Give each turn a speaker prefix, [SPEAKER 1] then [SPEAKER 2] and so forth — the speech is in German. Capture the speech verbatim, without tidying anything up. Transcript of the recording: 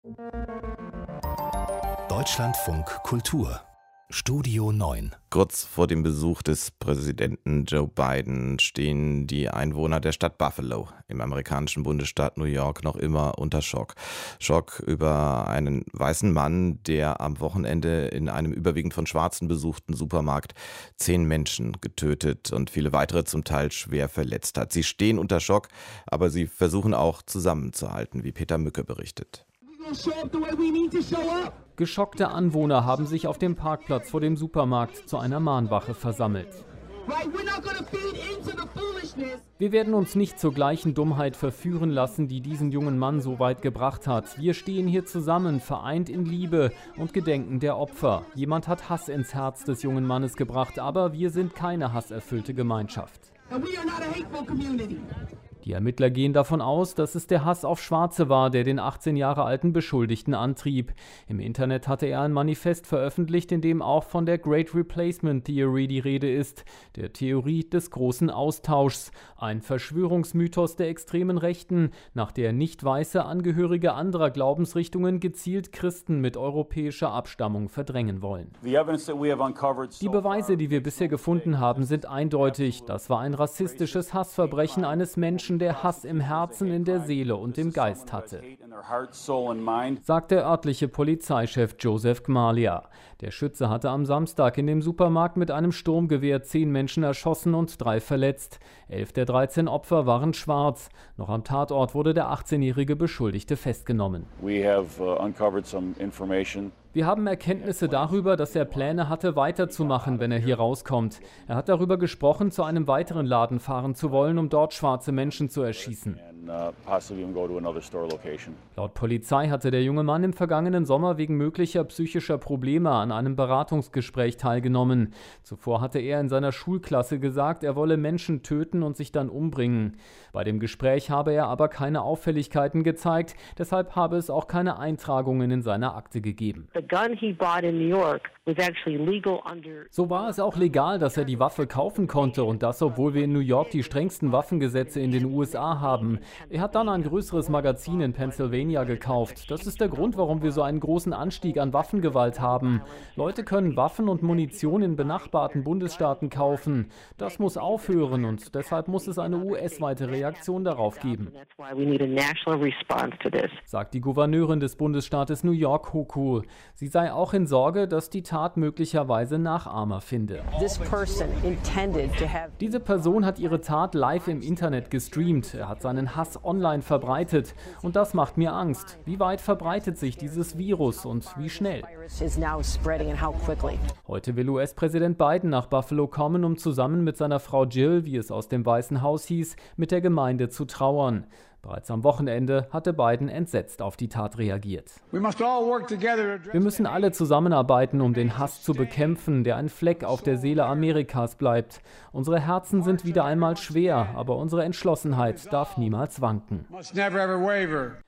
[SPEAKER 1] Deutschlandfunk Kultur Studio neun.
[SPEAKER 2] Kurz vor dem Besuch des Präsidenten Joe Biden stehen die Einwohner der Stadt Buffalo im amerikanischen Bundesstaat New York noch immer unter Schock. Schock über einen weißen Mann, der am Wochenende in einem überwiegend von Schwarzen besuchten Supermarkt zehn Menschen getötet und viele weitere zum Teil schwer verletzt hat. Sie stehen unter Schock, aber sie versuchen auch zusammenzuhalten, wie Peter Mücke berichtet.
[SPEAKER 3] Geschockte Anwohner haben sich auf dem Parkplatz vor dem Supermarkt zu einer Mahnwache versammelt. Wir werden uns nicht zur gleichen Dummheit verführen lassen, die diesen jungen Mann so weit gebracht hat. Wir stehen hier zusammen, vereint in Liebe und gedenken der Opfer. Jemand hat Hass ins Herz des jungen Mannes gebracht, aber wir sind keine hasserfüllte Gemeinschaft. Die Ermittler gehen davon aus, dass es der Hass auf Schwarze war, der den achtzehn Jahre alten Beschuldigten antrieb. Im Internet hatte er ein Manifest veröffentlicht, in dem auch von der Great Replacement Theory die Rede ist, der Theorie des großen Austauschs, ein Verschwörungsmythos der extremen Rechten, nach der nicht weiße Angehörige anderer Glaubensrichtungen gezielt Christen mit europäischer Abstammung verdrängen wollen. Die Beweise, die wir bisher gefunden haben, sind eindeutig. Das war ein rassistisches Hassverbrechen eines Menschen, der Hass im Herzen, in der Seele und im Geist hatte, sagt der örtliche Polizeichef Joseph Gmalia. Der Schütze hatte am Samstag in dem Supermarkt mit einem Sturmgewehr zehn Menschen erschossen und drei verletzt. Elf der dreizehn Opfer waren schwarz. Noch am Tatort wurde der achtzehnjährige Beschuldigte festgenommen.
[SPEAKER 4] We have, uh, uncovered some information.
[SPEAKER 3] Wir haben Erkenntnisse darüber, dass er Pläne hatte, weiterzumachen, wenn er hier rauskommt. Er hat darüber gesprochen, zu einem weiteren Laden fahren zu wollen, um dort schwarze Menschen zu erschießen. Laut Polizei hatte der junge Mann im vergangenen Sommer wegen möglicher psychischer Probleme an einem Beratungsgespräch teilgenommen. Zuvor hatte er in seiner Schulklasse gesagt, er wolle Menschen töten und sich dann umbringen. Bei dem Gespräch habe er aber keine Auffälligkeiten gezeigt, deshalb habe es auch keine Eintragungen in seiner Akte gegeben. So war es auch legal, dass er die Waffe kaufen konnte, und das, obwohl wir in New York die strengsten Waffengesetze in den U S A haben. Er hat dann ein größeres Magazin in Pennsylvania gekauft. Das ist der Grund, warum wir so einen großen Anstieg an Waffengewalt haben. Leute können Waffen und Munition in benachbarten Bundesstaaten kaufen. Das muss aufhören, und deshalb muss es eine U S-weite Reaktion darauf geben, sagt die Gouverneurin des Bundesstaates New York, Hochul. Sie sei auch in Sorge, dass die Tat möglicherweise Nachahmer finde. Diese Person hat ihre Tat live im Internet gestreamt. Er hat seinen Hass online verbreitet. Und das macht mir Angst. Wie weit verbreitet sich dieses Virus und wie schnell? Heute will U S-Präsident Biden nach Buffalo kommen, um zusammen mit seiner Frau Jill, wie es aus dem Weißen Haus hieß, mit der Gemeinde zu trauern. Bereits am Wochenende hatte Biden entsetzt auf die Tat reagiert. Wir müssen alle zusammenarbeiten, um den Hass zu bekämpfen, der ein Fleck auf der Seele Amerikas bleibt. Unsere Herzen sind wieder einmal schwer, aber unsere Entschlossenheit darf niemals wanken.